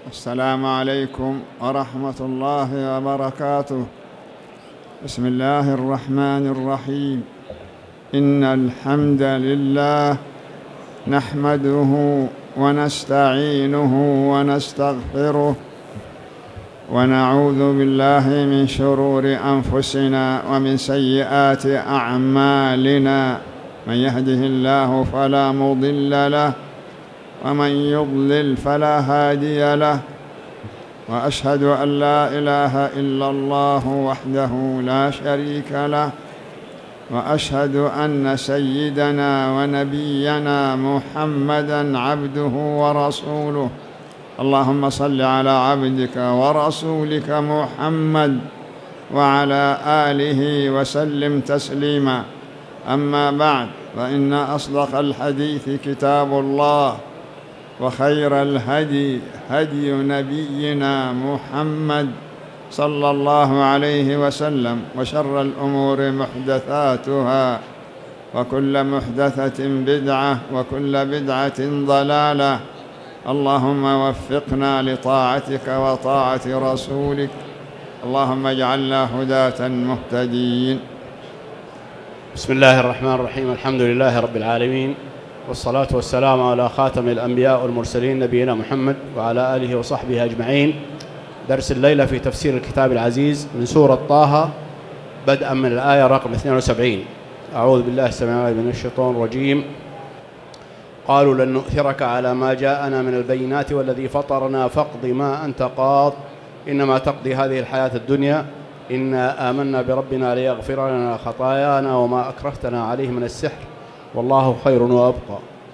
السلام عليكم ورحمة الله وبركاته. بسم الله الرحمن الرحيم. إن الحمد لله نحمده ونستعينه ونستغفره ونعوذ بالله من شرور أنفسنا ومن سيئات أعمالنا. من يهده الله فلا مضل له ومن يضلل فلا هادي له، وأشهد أن لا إله إلا الله وحده لا شريك له، وأشهد أن سيدنا ونبينا محمدًا عبده ورسوله. اللهم صل على عبدك ورسولك محمد وعلى آله وسلم تسليما. أما بعد، فإن أصدق الحديث كتاب الله، وخير الهدي هدي نبينا محمد صلى الله عليه وسلم، وشر الأمور محدثاتها، وكل محدثة بدعة، وكل بدعة ضلالة. اللهم وفقنا لطاعتك وطاعة رسولك، اللهم اجعلنا هداة مهتدين. بسم الله الرحمن الرحيم. الحمد لله رب العالمين، والصلاة والسلام على خاتم الأنبياء والمرسلين نبينا محمد وعلى آله وصحبه أجمعين. درس الليلة في تفسير الكتاب العزيز من سورة طه، بدءا من الآية رقم 72. أعوذ بالله السميع العليم من الشيطان الرجيم. قالوا لن نؤثرك على ما جاءنا من البينات والذي فطرنا فاقض ما أنت قاض إنما تقضي هذه الحياة الدنيا إنا آمنا بربنا ليغفر لنا خطايانا وما أكرهتنا عليه من السحر والله خير وأبقى.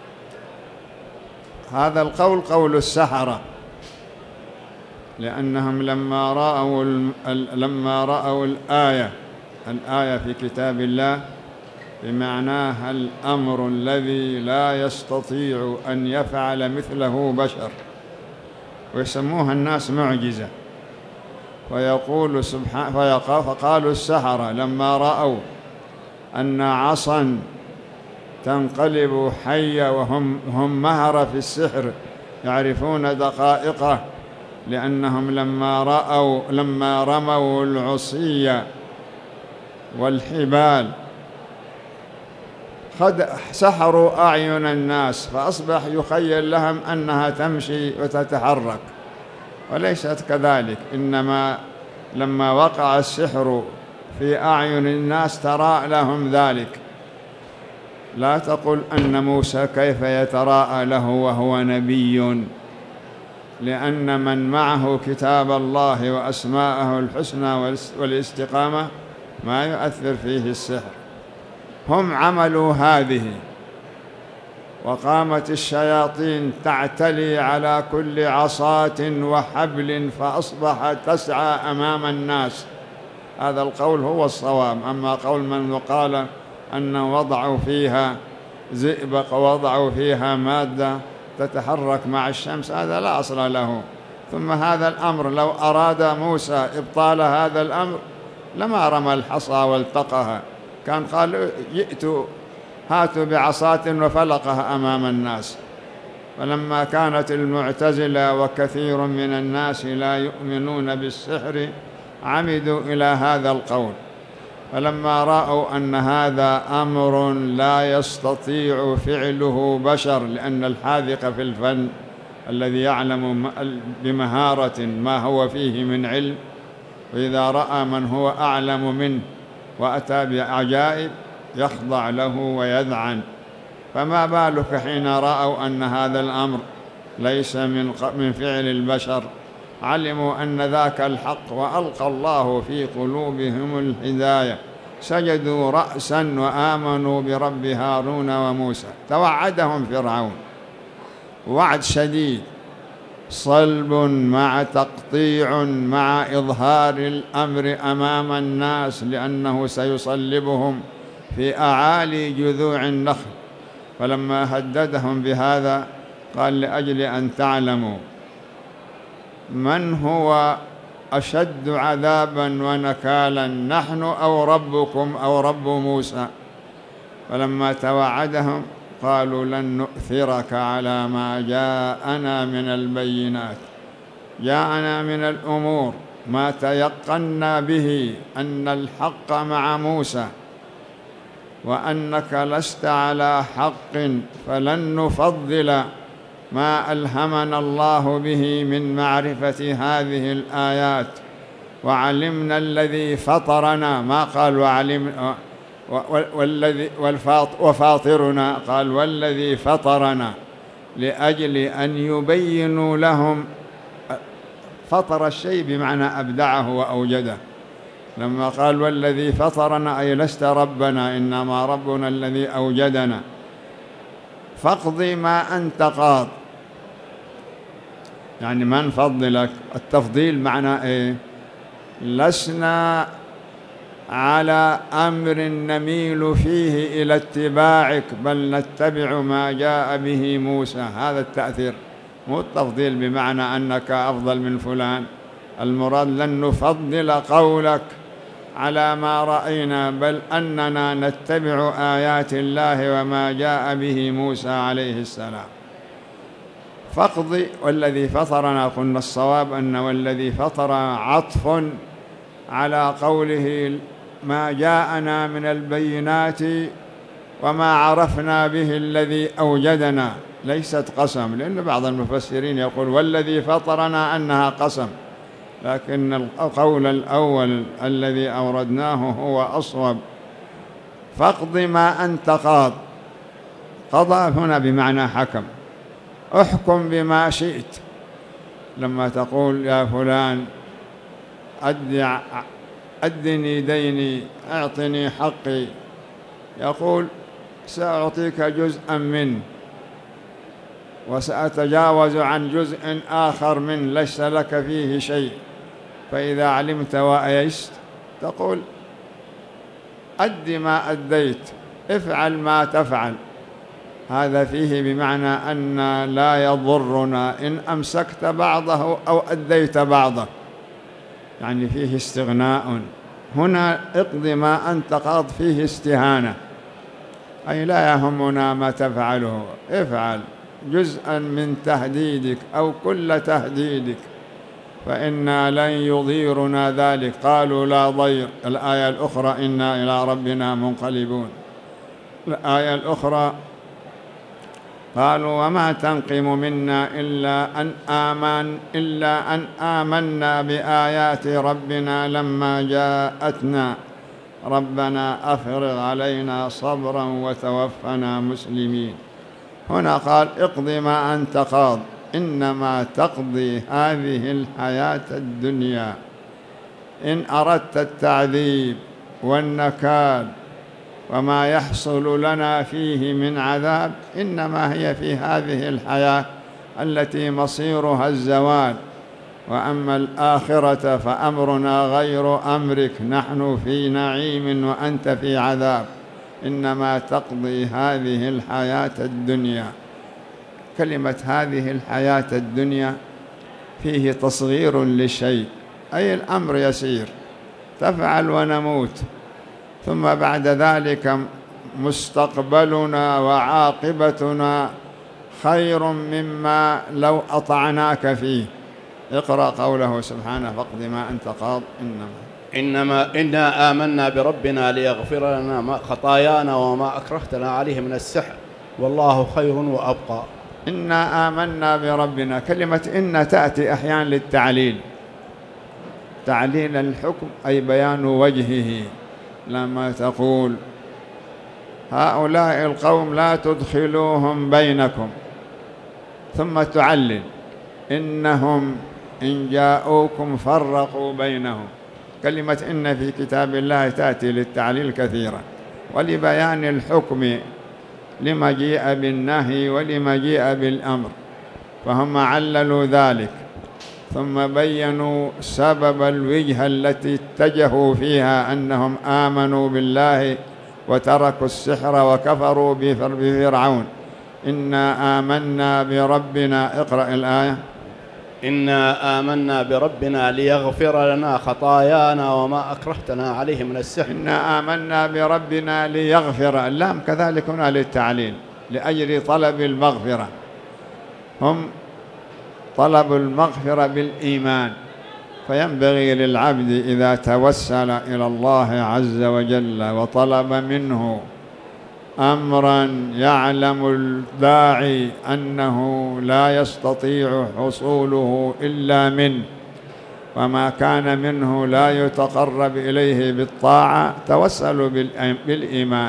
هذا القول قول السحرة، لأنهم لما رأوا الآية في كتاب الله بمعناها الأمر الذي لا يستطيع أن يفعل مثله بشر، ويسموها الناس معجزة، فقالوا السحرة لما رأوا أن عصا تنقلب حية، وهم مهرة في السحر يعرفون دقائقه، لأنهم لما رموا العصي والحبال سحروا أعين الناس، فأصبح يخيل لهم أنها تمشي وتتحرك، وليست كذلك. إنما لما وقع السحر في أعين الناس تراءى لهم ذلك. لا تقل أن موسى كيف يتراءى له وهو نبي، لأن من معه كتاب الله وأسماءه الحسنى والاستقامة ما يؤثر فيه السحر. هم عملوا هذه، وقامت الشياطين تعتلي على كل عصاة وحبل، فأصبحت تسعى أمام الناس. هذا القول هو الصواب. أما قول من قال أن وضعوا فيها زئبق ووضعوا فيها مادة تتحرك مع الشمس، هذا لا أصل له. ثم هذا الأمر لو أراد موسى إبطال هذا الأمر لما رمى الحصى والتقها، كان قال هاتوا بعصاة وفلقها أمام الناس. فلما كانت المعتزلة وكثير من الناس لا يؤمنون بالسحر عمدوا إلى هذا القول، فلما رأوا أن هذا أمر لا يستطيع فعله بشر، لأن الحاذق في الفن الذي يعلم بمهارة ما هو فيه من علم، وإذا رأى من هو أعلم منه وأتى بعجائب يخضع له ويذعن، فما بالك حين رأوا أن هذا الأمر ليس من فعل البشر. علموا أن ذاك الحق، وألقى الله في قلوبهم الهداية، سجدوا رأسا وآمنوا برب هارون وموسى. توعدهم فرعون وعد شديد، صلب مع تقطيع مع إظهار الأمر أمام الناس، لأنه سيصلبهم في أعالي جذوع النخل. فلما هددهم بهذا قال لأجل أن تعلموا من هو أشد عذابا ونكالا، نحن أو ربكم أو رب موسى. فلما توعدهم قالوا لن نؤثرك على ما جاءنا من البينات جاءنا من الأمور ما تيقنا به أن الحق مع موسى وأنك لست على حق، فلن نفضل ما ألهمنا الله به من معرفة هذه الآيات. وعلمنا الذي فطرنا، ما قال وفاطرنا، قال والذي فطرنا، لأجل أن يبينوا لهم. فطر الشيء بمعنى أبدعه وأوجده. لما قال والذي فطرنا أي لست ربنا، إنما ربنا الذي أوجدنا. فاقض ما أنت قاض، يعني ما نفضلك. التفضيل معنى إيه؟ لسنا على أمر نميل فيه إلى اتباعك، بل نتبع ما جاء به موسى. هذا التأثير، مو التفضيل بمعنى أنك أفضل من فلان. المراد لن نفضل قولك على ما رأينا، بل أننا نتبع آيات الله وما جاء به موسى عليه السلام. فاقض والذي فطرنا، قلنا الصواب أن والذي فطر عطف على قوله ما جاءنا من البينات وما عرفنا به الذي أوجدنا، ليست قسم، لأن بعض المفسرين يقول والذي فطرنا أنها قسم، لكن القول الأول الذي أوردناه هو أصوب. فاقض ما أنت قاض، قضى هنا بمعنى حكم. احكم بما شئت. لما تقول يا فلان أدني ديني، أعطني حقي، يقول سأعطيك جزءا منه وسأتجاوز عن جزء آخر منه ليس لك فيه شيء. فإذا علمت وأيست تقول أد ما أديت، افعل ما تفعل. هذا فيه بمعنى أن لا يضرنا إن أمسكت بعضه أو أديت بعضه، يعني فيه استغناء. هنا اقض ما أنت قاض فيه استهانة، أي لا يهمنا ما تفعله، افعل جزءا من تهديدك أو كل تهديدك، فإنا لن يضيرنا ذلك. قالوا لا ضير. الآية الأخرى إنا إلى ربنا منقلبون. الآية الأخرى قالوا وما تنقم منا إلا أن آمنا بآيات ربنا لما جاءتنا ربنا أفرغ علينا صبرا وتوفنا مسلمين. هنا قال اقض ما أنت قاض، إنما تقضي هذه الحياة الدنيا. إن أردت التعذيب والنكال وما يحصل لنا فيه من عذاب إنما هي في هذه الحياة التي مصيرها الزوال، وأما الآخرة فأمرنا غير أمرك، نحن في نعيم وأنت في عذاب. إنما تقضي هذه الحياة الدنيا. كلمة هذه الحياة الدنيا فيه تصغير للشيء، أي الأمر يسير، تفعل ونموت، ثم بعد ذلك مستقبلنا وعاقبتنا خير مما لو أطعناك فيه. اقرأ قوله سبحانه فاقض ما أنت قاض إنا آمنا بربنا ليغفر لنا خطايانا وما أكرهتنا عليه من السحر والله خير وأبقى. إنا آمنا بربنا. كلمة إن تأتي أحيانا للتعليل، تعليل الحكم أي بيان وجهه. لما تقول هؤلاء القوم لا تدخلوهم بينكم، ثم تعلل إنهم إن جاءوكم فرقوا بينهم. كلمة إن في كتاب الله تأتي للتعليل كثيرا ولبيان الحكم، لما جيء بالنهي ولما جيء بالأمر، فهم عللوا ذلك ثم بينوا سبب الوجهة التي اتجهوا فيها أنهم آمنوا بالله وتركوا السحر وكفروا بفرعون. إنا آمنا بربنا. اقرأ الآية. إنا آمنا بربنا ليغفر لنا خطايانا وما أكرهتنا عليه من السحر. إنا آمنا بربنا ليغفر. اللام كذلك هنا للتعليل لأجل طلب المغفرة. هم طلب المغفرة بالإيمان. فينبغي للعبد إذا توسل إلى الله عز وجل وطلب منه أمرا يعلم الداعي أنه لا يستطيع حصوله إلا منه، وما كان منه لا يتقرب إليه بالطاعة، توسلوا بالإيمان.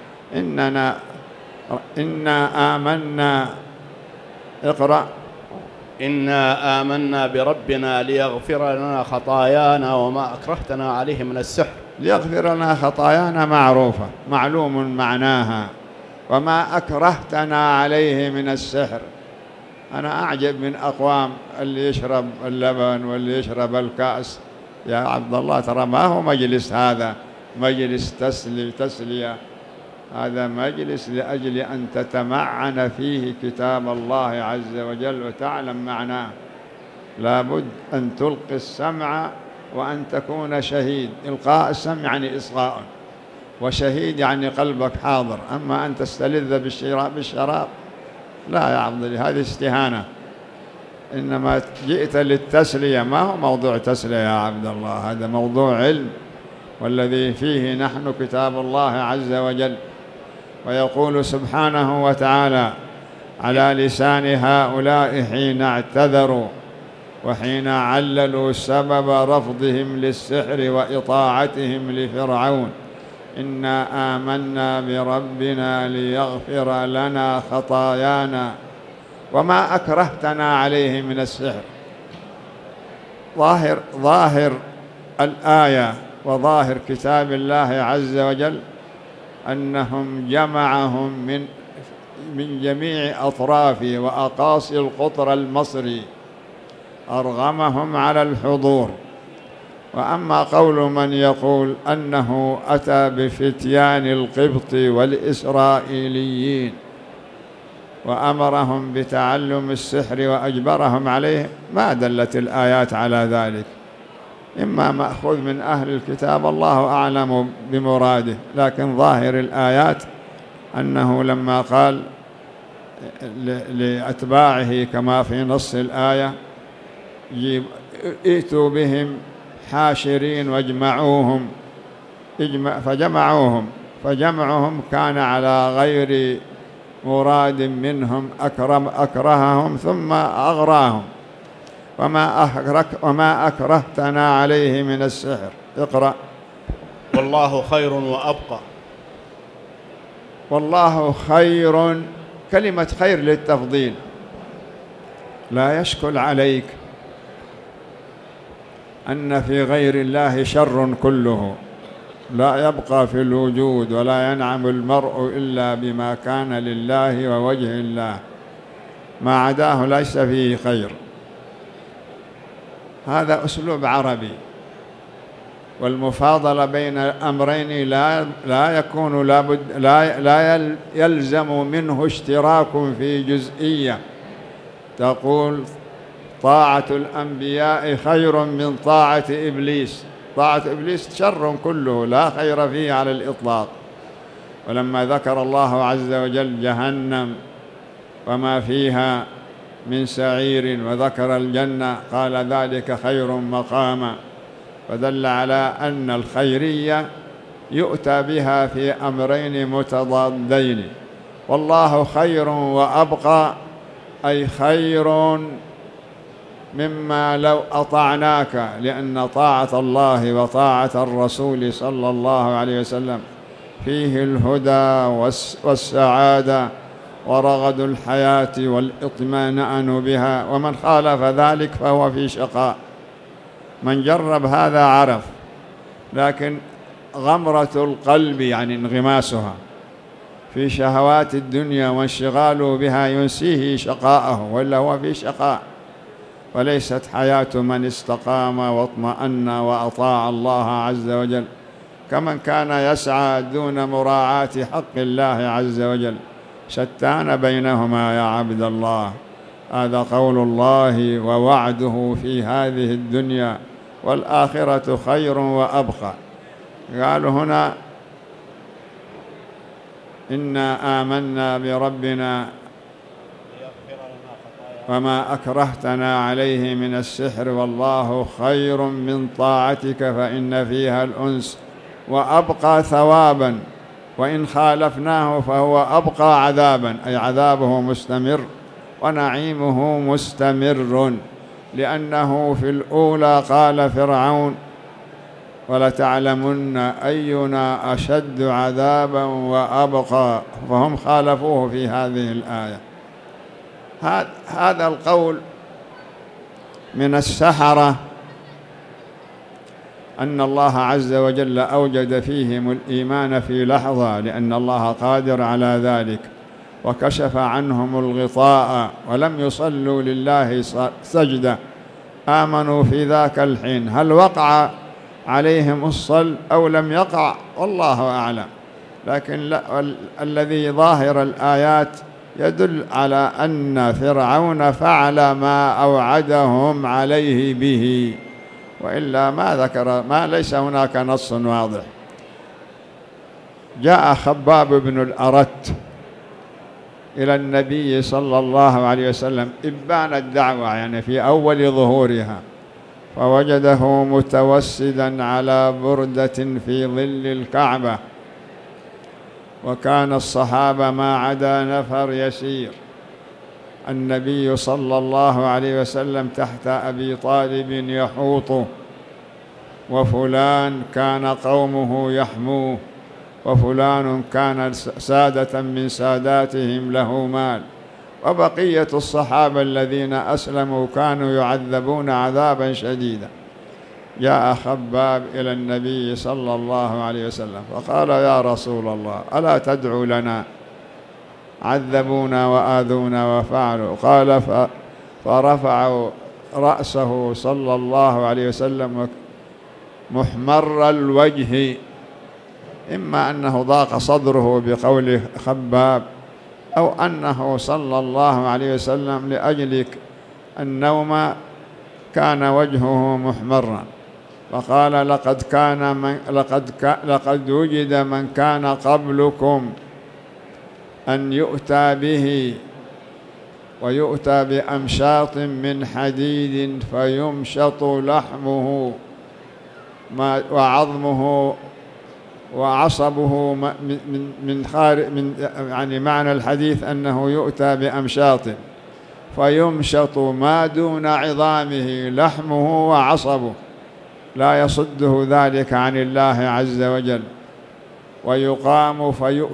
إنا آمنا. اقرأ. إنا آمنا بربنا ليغفر لنا خطايانا وما أكرهتنا عليه من السحر. ليغفر لنا خطايانا معروفة معلوم معناها، وما أكرهتنا عليه من السحر. أنا أعجب من أقوام اللي يشرب اللبن واللي يشرب الكأس. يا عبد الله، ترى ما هو مجلس هذا مجلس تسلية، هذا مجلس لأجل أن تتمعن فيه كتاب الله عز وجل وتعلم معناه. لابد أن تلقي السمع وأن تكون شهيد. إلقاء السمع يعني إصغاء، وشهيد يعني قلبك حاضر. أما أن تستلذ بالشراب لا يا عبد الله، هذه استهانة. إنما جئت للتسلية، ما هو موضوع تسلية يا عبد الله، هذا موضوع علم، والذي فيه نحن كتاب الله عز وجل. ويقول سبحانه وتعالى على لسان هؤلاء حين اعتذروا وحين عللوا سبب رفضهم للسحر وإطاعتهم لفرعون: إنا آمنا بربنا ليغفر لنا خطايانا وما أكرهتنا عليه من السحر. ظاهر الآية وظاهر كتاب الله عز وجل أنهم جمعهم من جميع أطراف وأقاصي القطر المصري، أرغمهم على الحضور. وأما قول من يقول أنه أتى بفتيان القبط والإسرائيليين وأمرهم بتعلم السحر وأجبرهم عليه، ما دلت الآيات على ذلك. إما مأخوذ من أهل الكتاب، الله أعلم بمراده، لكن ظاهر الآيات أنه لما قال لأتباعه كما في نص الآية: ائتوا بهم حاشرين واجمعوهم، فجمعهم كان على غير مراد منهم، أكرههم ثم أغراهم. وما أكرهتنا عليه من السحر. اقرأ. والله خير وأبقى. والله خير، كلمة خير للتفضيل، لا يشكل عليك أن في غير الله شر كله، لا يبقى في الوجود، ولا ينعم المرء إلا بما كان لله ووجه الله، ما عداه ليس فيه خير. هذا أسلوب عربي، والمفاضلة بين الأمرين لا يكون لابد، لا يلزم منه اشتراك في جزئية. تقول طاعة الأنبياء خير من طاعة إبليس، طاعة إبليس شر كله لا خير فيه على الإطلاق. ولما ذكر الله عز وجل جهنم وما فيها من سعير وذكر الجنة قال: ذلك خير مقاما، فدل على أن الخيرية يؤتى بها في أمرين متضادين. والله خير وأبقى، أي خير مما لو أطعناك، لأن طاعة الله وطاعة الرسول صلى الله عليه وسلم فيه الهدى والسعادة ورغد الحياة والإطمئنان بها، ومن خالف ذلك فهو في شقاء. من جرب هذا عرف. لكن غمرة القلب يعني انغماسها في شهوات الدنيا وانشغاله بها ينسيه شقاءه، وإلا هو في شقاء. وليست حياة من استقام واطمأن وأطاع الله عز وجل كمن كان يسعى دون مراعاة حق الله عز وجل. شتان بينهما يا عبد الله. هذا قول الله ووعده في هذه الدنيا، والآخرة خير وأبقى. قالوا هنا: إنا آمنا بربنا وما أكرهتنا عليه من السحر، والله خير من طاعتك فإن فيها الأنس وأبقى ثوابا، وإن خالفناه فهو أبقى عذابا، أي عذابه مستمر ونعيمه مستمر. لأنه في الأولى قال فرعون: ولتعلمن أينا أشد عذابا وأبقى، فهم خالفوه في هذه الآية. هذا القول من السحرة أن الله عز وجل أوجد فيهم الإيمان في لحظة، لأن الله قادر على ذلك، وكشف عنهم الغطاء ولم يصلوا لله سجدة، آمنوا في ذاك الحين. هل وقع عليهم الصل أو لم يقع؟ والله أعلم. لكن الذي ظاهر الآيات يدل على أن فرعون فعل ما أوعدهم عليه به، وإلا ما ليس هناك نص واضح. جاء خباب بن الأرت إلى النبي صلى الله عليه وسلم إبان الدعوة، يعني في أول ظهورها، فوجده متوسدا على بردة في ظل الكعبة، وكان الصحابة ما عدا نفر يسير. النبي صلى الله عليه وسلم تحت أبي طالب يحوطه، وفلان كان قومه يحموه، وفلان كان سادة من ساداتهم له مال، وبقية الصحابة الذين أسلموا كانوا يعذبون عذابا شديدا. جاء خباب إلى النبي صلى الله عليه وسلم فقال: يا رسول الله، ألا تدعو لنا؟ عذبونا وآذونا وفعلوا. قال: فرفعوا رأسه صلى الله عليه وسلم محمر الوجه، إما أنه ضاق صدره بقول خباب، أو أنه صلى الله عليه وسلم لأجل النوم كان وجهه محمرا. فقال: لقد وجد من كان قبلكم أن يؤتى به ويؤتى بأمشاط من حديد فيمشط لحمه وعظمه وعصبه من يعني معنى الحديث أنه يؤتى بأمشاط فيمشط ما دون عظامه لحمه وعصبه، لا يصده ذلك عن الله عز وجل. ويقام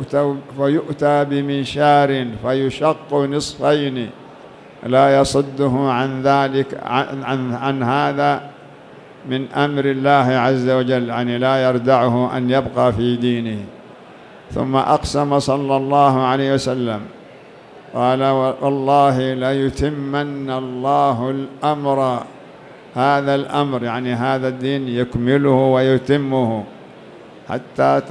فيؤتى بمنشار فيشق نصفين، لا يصده عن ذلك عن هذا من أمر الله عز وجل، يعني لا يردعه أن يبقى في دينه. ثم أقسم صلى الله عليه وسلم قال: والله ليتمن الله الأمر، هذا الأمر يعني هذا الدين يكمله ويتمه حتى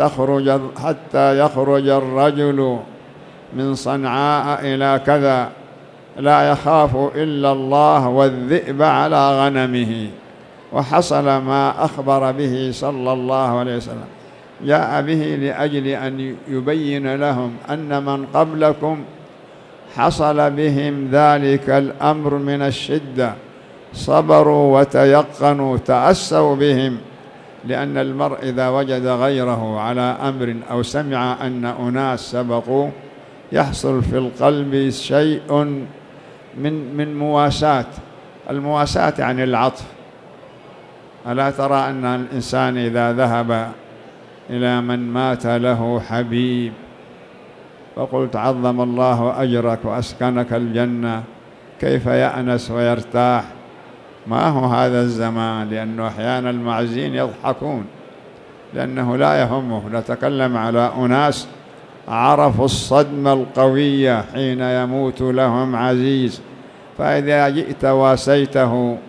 يخرج الرجل من صنعاء إلى كذا لا يخاف إلا الله والذئب على غنمه. وحصل ما أخبر به صلى الله عليه وسلم، جاء به لأجل أن يبين لهم أن من قبلكم حصل بهم ذلك الأمر من الشدة، صبروا وتيقنوا، تأسوا بهم. لأن المرء إذا وجد غيره على أمر أو سمع أن أناس سبقوا يحصل في القلب شيء من مواساة. المواساة يعني العطف. ألا ترى أن الإنسان إذا ذهب إلى من مات له حبيب فقلت عظم الله أجرك وأسكنك الجنة، كيف يأنس ويرتاح؟ ما هو هذا الزمان، لأنه أحيانا المعزين يضحكون، لأنه لا يهمه. نتكلم على أناس عرفوا الصدمة القوية حين يموت لهم عزيز، فإذا جئت واسيته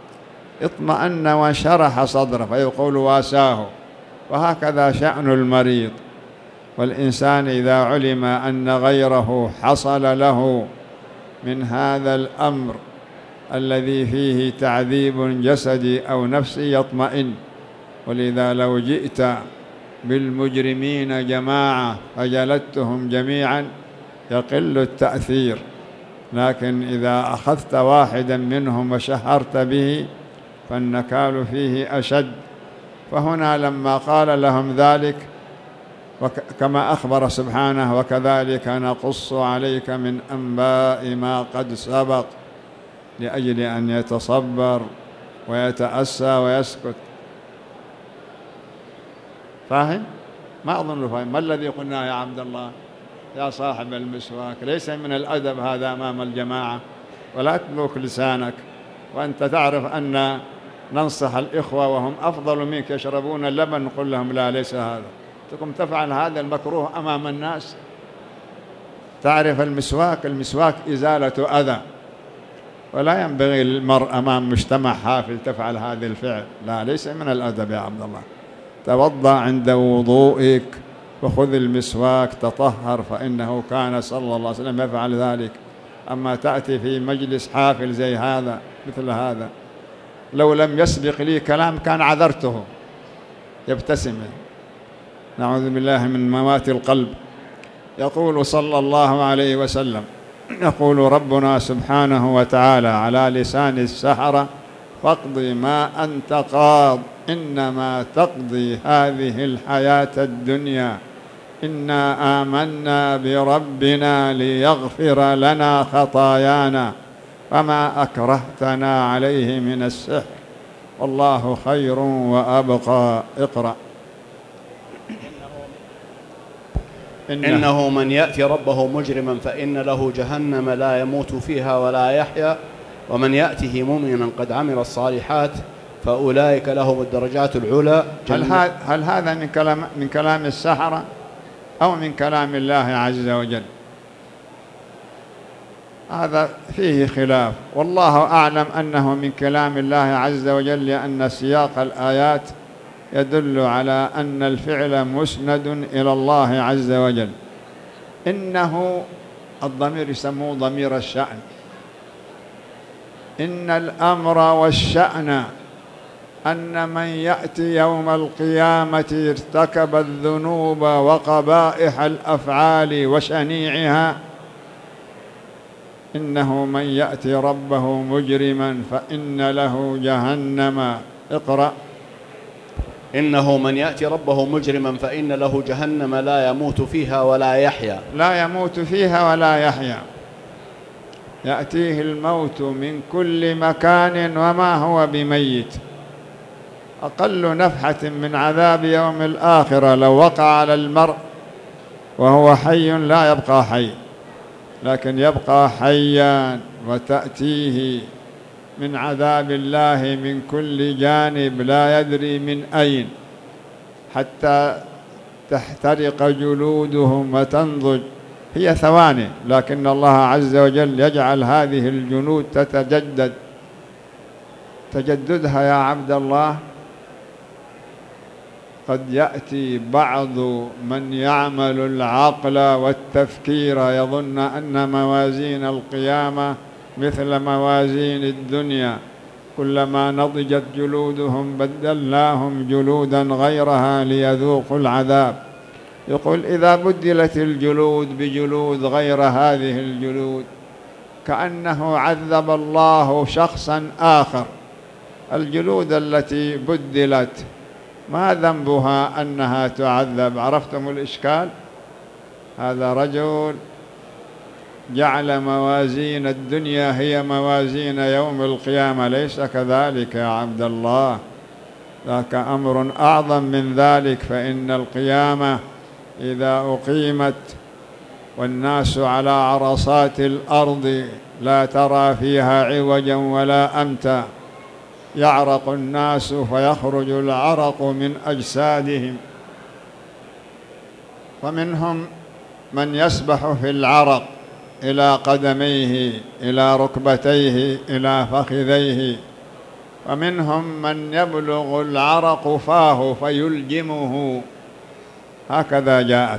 اطمأن وانشرح صدره فيقول واساه. وهكذا شأن المريض. والإنسان إذا علم أن غيره حصل له من هذا الأمر الذي فيه تعذيب جسدي أو نفسي يطمئن. ولذا لو جئت بالمجرمين جماعة فجلدتهم جميعا يقل التأثير. لكن إذا أخذت واحدا منهم وشهرت به فالنكال فيه أشد. فهنا لما قال لهم ذلك كما أخبر سبحانه: وكذلك نقص عليك من أنباء ما قد سبق، لأجل أن يتصبر ويتأسى ويسكت. فاهم؟ ما أظن فاهم. ما الذي قلناه يا عبد الله يا صاحب المسواك؟ ليس من الأدب هذا أمام الجماعة، ولا تلوك لسانك وأنت تعرف أن ننصح الإخوة وهم أفضل منك يشربون اللبن، نقول لهم لا، ليس هذا. تقوم تفعل هذا المكروه أمام الناس. تعرف المسواك إزالة أذى، ولا ينبغي للمرء أمام مجتمع حافل تفعل هذه الفعل. لا، ليس من الأدب يا عبد الله. توضأ عند وضوئك وخذ المسواك تطهر، فإنه كان صلى الله عليه وسلم يفعل ذلك. أما تأتي في مجلس حافل زي هذا مثل هذا، لو لم يسبق لي كلام كان عذرته. يبتسم، نعوذ بالله من موات القلب. يقول صلى الله عليه وسلم، يقول ربنا سبحانه وتعالى على لسان السحرة: فاقض ما أنت قاض إنما تقضي هذه الحياة الدنيا إنا آمنا بربنا ليغفر لنا خطايانا وما أكرهتنا عليه من السحر والله خير وأبقى. اقرأ. إنه من يأتي ربه مجرما فإن له جهنم لا يموت فيها ولا يحيا ومن يأته مؤمنا قد عمل الصالحات فأولئك لهم الدرجات العلى. هل هذا من كلام السحرة أو من كلام الله عز وجل؟ هذا فيه خلاف، والله أعلم أنه من كلام الله عز وجل، لأن سياق الآيات يدل على أن الفعل مسند إلى الله عز وجل. إنه الضمير يسموه ضمير الشأن. إن الأمر والشأن أن من يأتي يوم القيامة ارتكب الذنوب وقبائح الأفعال وشنيعها، إنه من يأتي ربه مجرما فإن له جهنم. اقرأ. إنه من يأتي ربه مجرما فإن له جهنم لا يموت فيها ولا يحيا. لا يموت فيها ولا يحيا، يأتيه الموت من كل مكان وما هو بميت. أقل نفحة من عذاب يوم الآخرة لو وقع على المرء وهو حي لا يبقى حي، لكن يبقى حيا وتأتيه من عذاب الله من كل جانب لا يدري من أين، حتى تحترق جلودهم وتنضج. هي ثواني، لكن الله عز وجل يجعل هذه الجلود تتجدد. تجددها يا عبد الله قد يأتي بعض من يعمل العقل والتفكير يظن أن موازين القيامة مثل موازين الدنيا، كلما نضجت جلودهم بدلناهم جلودا غيرها ليذوقوا العذاب. يقول إذا بدلت الجلود بجلود غير هذه الجلود كأنه عذب الله شخصا آخر. الجلود التي بدلت ما ذنبها أنها تعذب؟ عرفتم الإشكال؟ هذا رجل جعل موازين الدنيا هي موازين يوم القيامة، ليس كذلك يا عبد الله، ذاك أمر أعظم من ذلك. فإن القيامة إذا أقيمت والناس على عرصات الأرض لا ترى فيها عوجا ولا أمتا، يعرق الناس فيخرج العرق من أجسادهم، فمنهم من يسبح في العرق إلى قدميه إلى ركبتيه إلى فخذيه، ومنهم من يبلغ العرق فاه فيلجمه. هكذا جاءت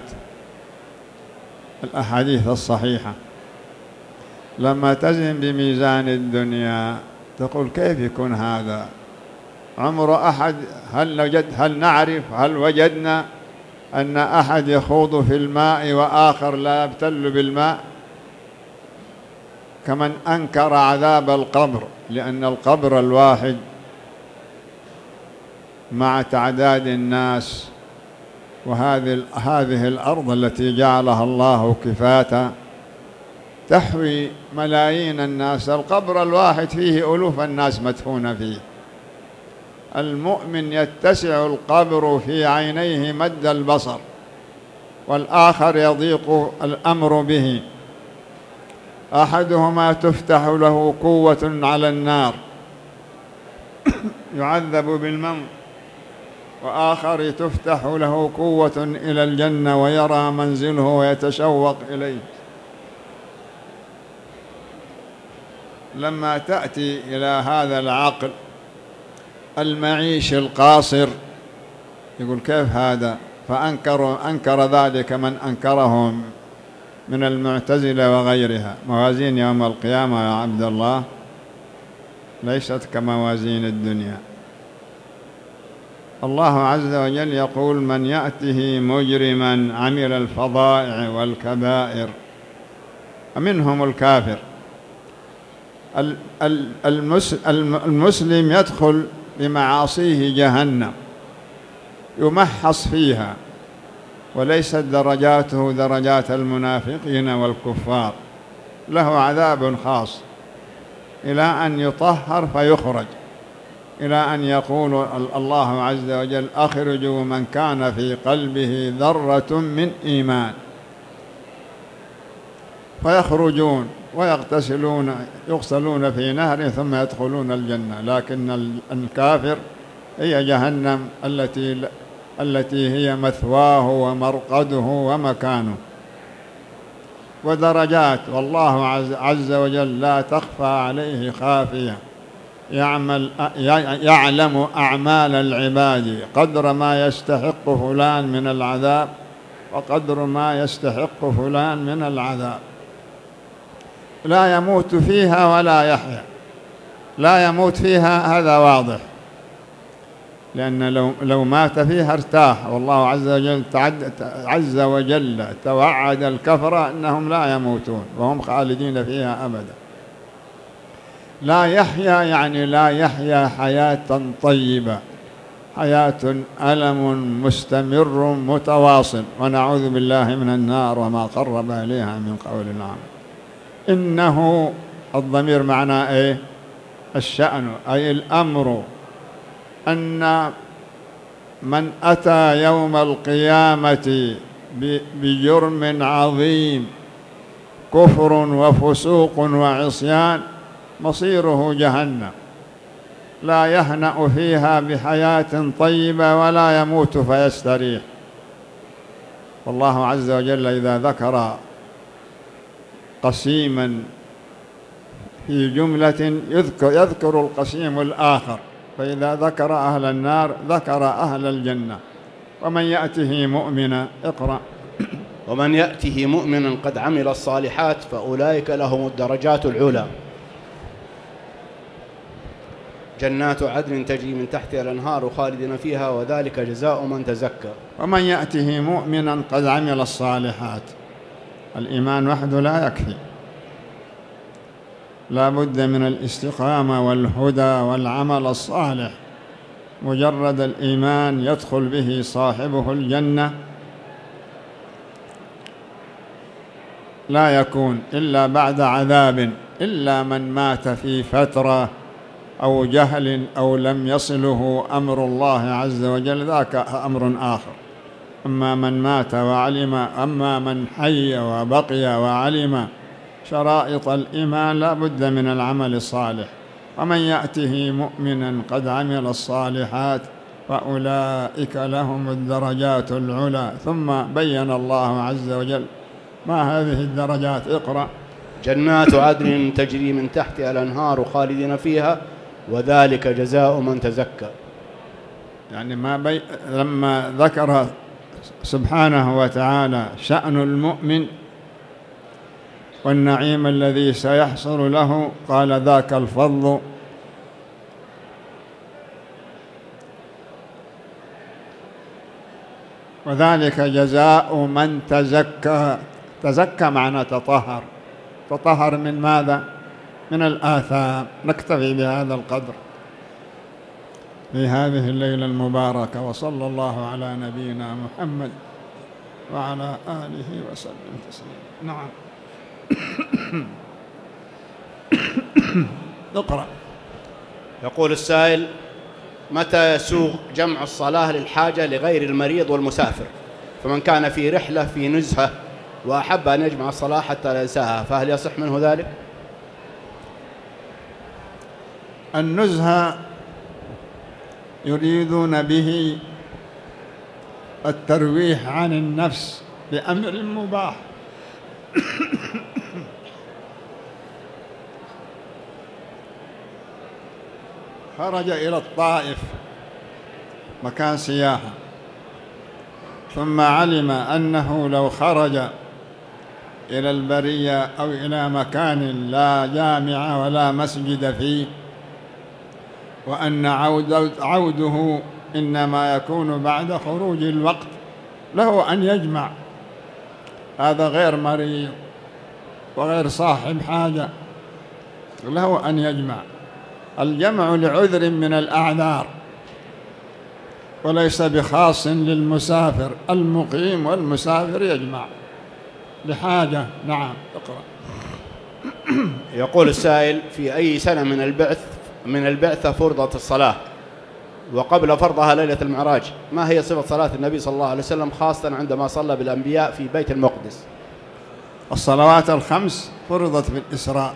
الأحاديث الصحيحة. لما تزن بميزان الدنيا تقول كيف يكون هذا؟ عمر أحد هل نعرف هل وجدنا أن أحد يخوض في الماء وآخر لا يبتل بالماء؟ كمن أنكر عذاب القبر، لأن القبر الواحد مع تعداد الناس، وهذه الأرض التي جعلها الله كفاة تحوي ملايين الناس، القبر الواحد فيه ألوف الناس مدفونة فيه. المؤمن يتسع القبر في عينيه مد البصر، والآخر يضيق الأمر به. أحدهما تفتح له قوة على النار يعذب بالموت، وآخر تفتح له قوة إلى الجنة ويرى منزله ويتشوق إليه. لما تأتي إلى هذا العقل المعيش القاصر يقول كيف هذا؟ أنكر ذلك من أنكرهم من المعتزلة وغيرها. موازين يوم القيامة يا عبد الله ليست كموازين الدنيا. الله عز وجل يقول من يأته مجرما عمل الفظائع والكبائر ومنهم الكافر. المسلم يدخل بمعاصيه جهنم يمحص فيها، وليست درجاته درجات المنافقين والكفار، له عذاب خاص إلى أن يطهر فيخرج، إلى أن يقول الله عز وجل أخرجوا من كان في قلبه ذرة من إيمان، فيخرجون ويغتسلون يغسلون في نهر ثم يدخلون الجنة. لكن الكافر هي جهنم التي هي مثواه ومرقده ومكانه. ودرجات، والله عز وجل لا تخفى عليه خافية، يعلم أعمال العباد قدر ما يستحق فلان من العذاب وقدر ما يستحق فلان من العذاب. لا يموت فيها ولا يحيا، لا يموت فيها هذا واضح، لأن لو مات فيها ارتاح. والله عز وجل توعد الكفرة أنهم لا يموتون وهم خالدين فيها أبدا. لا يحيا يعني لا يحيا حياة طيبة، حياة ألم مستمر متواصل، ونعوذ بالله من النار وما قرب إليها من قول العام. إنه الضمير معناه إيه؟ الشأن أي الأمر، أن من أتى يوم القيامة بجرم عظيم كفر وفسوق وعصيان مصيره جهنم، لا يهنأ فيها بحياة طيبة ولا يموت فيستريح. والله عز وجل إذا ذكر قسيما في جملة يذكر القسيم الآخر، فإذا ذكر أهل النار ذكر أهل الجنة. ومن يأته مؤمنا اقرأ. ومن يأته مؤمنا قد عمل الصالحات فأولئك لهم الدرجات العلى جنات عدن تجري من تحتها الأنهار خالدين فيها وذلك جزاء من تزكى. ومن يأته مؤمنا قد عمل الصالحات، الإيمان وحده لا يكفي، لا بد من الاستقامة والهدى والعمل الصالح. مجرد الإيمان يدخل به صاحبه الجنة لا يكون إلا بعد عذاب، إلا من مات في فترة أو جهل أو لم يصله أمر الله عز وجل، ذاك أمر آخر. أما من مات وعلم، أما من حي وبقي وعلم شرائط الإيمان لا بد من العمل الصالح. ومن يأته مؤمنا قد عمل الصالحات فأولئك لهم الدرجات العلى. ثم بين الله عز وجل ما هذه الدرجات. اقرأ. جنات عدن تجري من تحتها الأنهار خالدين فيها وذلك جزاء من تزكى. يعني لما ذكر سبحانه وتعالى شأن المؤمن والنعيم الذي سيحصل له قال ذاك الفضل. وذلك جزاء من تزكى. تزكى معنى تطهر. تطهر من ماذا؟ من الآثام. نكتفي بهذا القدر في هذه الليلة المباركة، وصلى الله على نبينا محمد وعلى آله وسلم تسليما. نعم. اقرأ. يقول السائل: متى يسوغ جمع الصلاة للحاجة لغير المريض والمسافر؟ فمن كان في رحلة في نزهة وأحب أن يجمع الصلاة حتى لا ينساها، فهل يصح منه ذلك؟ النزهة يريدون به الترويح عن النفس بأمر مباح. خرج إلى الطائف مكان سياحة، ثم علم أنه لو خرج إلى البرية أو إلى مكان لا جامع ولا مسجد فيه، وأن عوده إنما يكون بعد خروج الوقت، له أن يجمع. هذا غير مريض وغير صاحب حاجة، له أن يجمع. الجمع لعذر من الأعذار، وليس بخاص للمسافر. المقيم والمسافر يجمع لحاجة. نعم. اقرأ. يقول السائل: في أي سنة من البعثة فرضت الصلاة، وقبل فرضها ليلة المعراج ما هي صفة صلاة النبي صلى الله عليه وسلم، خاصة عندما صلى بالأنبياء في بيت المقدس؟ الصلوات الخمس فرضت بالإسراء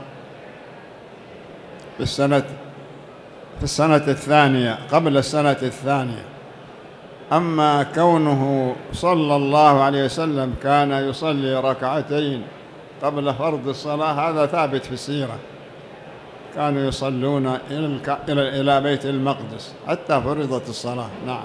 في السنة الثانية، قبل السنة الثانية. أما كونه صلى الله عليه وسلم كان يصلي ركعتين قبل فرض الصلاة، هذا ثابت في السيرة. كانوا يصلون إلى بيت المقدس حتى فرضت الصلاة. نعم.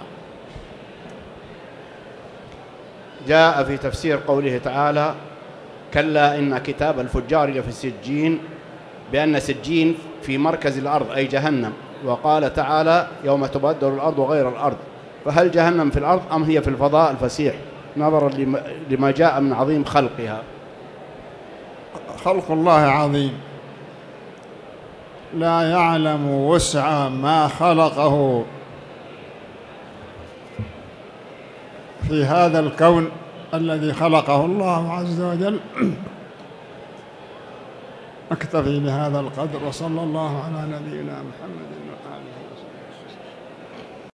جاء في تفسير قوله تعالى: كلا إن كتاب الفجار لفي سجين، بأن سجين في مركز الأرض أي جهنم. وقال تعالى: يوم تبدل الأرض غير الأرض. فهل جهنم في الأرض أم هي في الفضاء الفسيح، نظرا لما جاء من عظيم خلقها؟ خلق الله عظيم، لا يعلم وسع ما خلقه في هذا الكون الذي خلقه الله عز وجل. أكتفي بهذا القدر، وصلى الله على نبينا محمد.